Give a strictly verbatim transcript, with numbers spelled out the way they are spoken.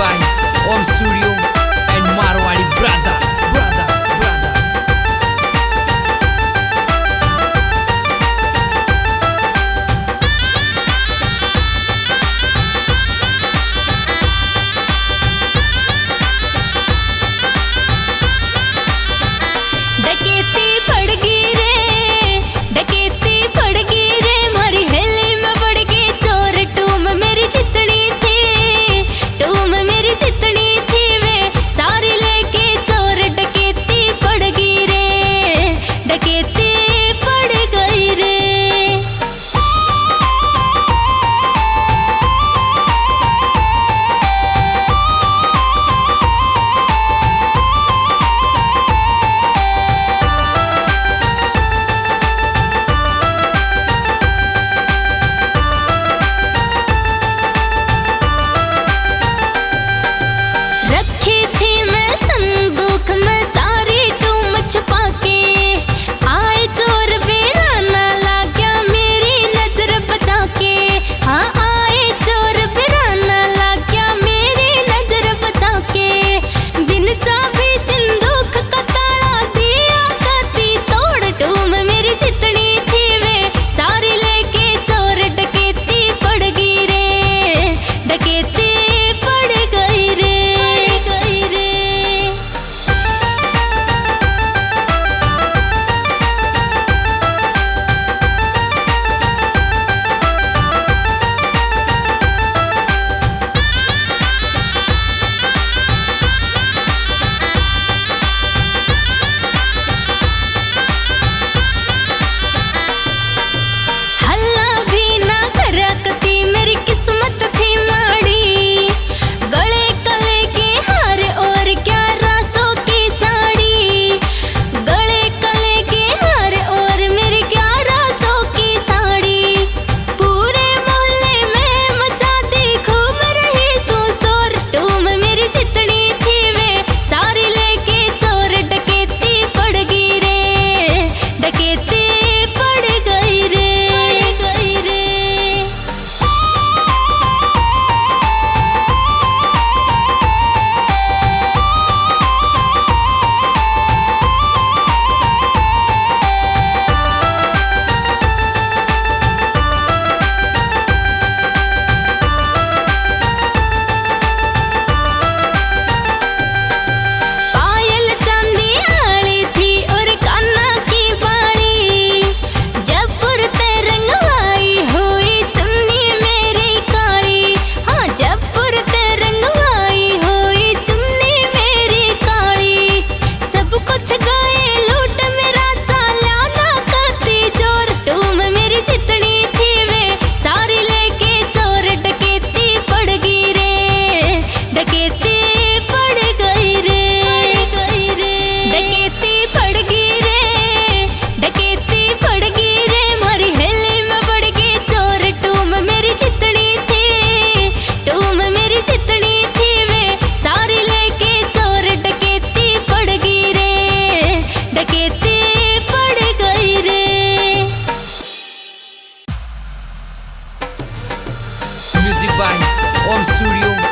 by Om Studio and Marwadi Brothers, Brothers, Brothers. डकैती पड़ गई रे, डकैती पड़ गई रे, मारी हेली में पड़ गई चोर। टूम मेरी जितनी थी, टूम मेरी जितनी थी वे सारी लेके चोर। डकैती पड़ गई रे, डकैती पड़ गई रे। रखी थी मैं संदूक में सारी टूम छुपा के, आए चोर बेराना ला गया मेरी नजर बचा के। हाँ आए चोर बेराना ला गया मेरी नजर बचा के। बिन चाबी संदूक का ताला दिया कती तोड़। टूम मेरी जितनी थी वे सारी लेके चोर। डकैती पड़ गई रे, डकैती पड़ गई रे। हल्ला भी ना करकती मेरी किस्मत थी माड़ी। गले कले के हार और क्या रासों की साड़ी। गले कले के हार और मेरी क्या रासों की साड़ी। पूरे मोहल्ले में मचा दी खूब रही सुसोर। टूम मेरी जितनी थी वे सारी लेके चोर। डकैती पड़ गई रे, डकैती पड़ गई रे, गई रे। पायल चांदी आली थी और कान्हा की बाली। जयपुर ते रंगवाई हुई चुन्नी मेरी काली। हाँ जयपुर ते रंगवाई हुई चुन्नी मेरी काली। सब कुछ गए लूट मेरा चाला ना करती जोर। टूम मेरी जितनी थी वे सारी लेके चोर। डकैती पड़ गई रे, डकैती पड़ गई रे, गई रे। डकैती पड़ गई रे, डकैती पड़ गई रे, मारी हेली में पड़ गई चोर। टूम मेरी जितनी थी, टूम मेरी जितनी थी वे सारी लेके चोर। डकैती पड़ गई रे, डकैती पड़ गई रे। Music by Om Studio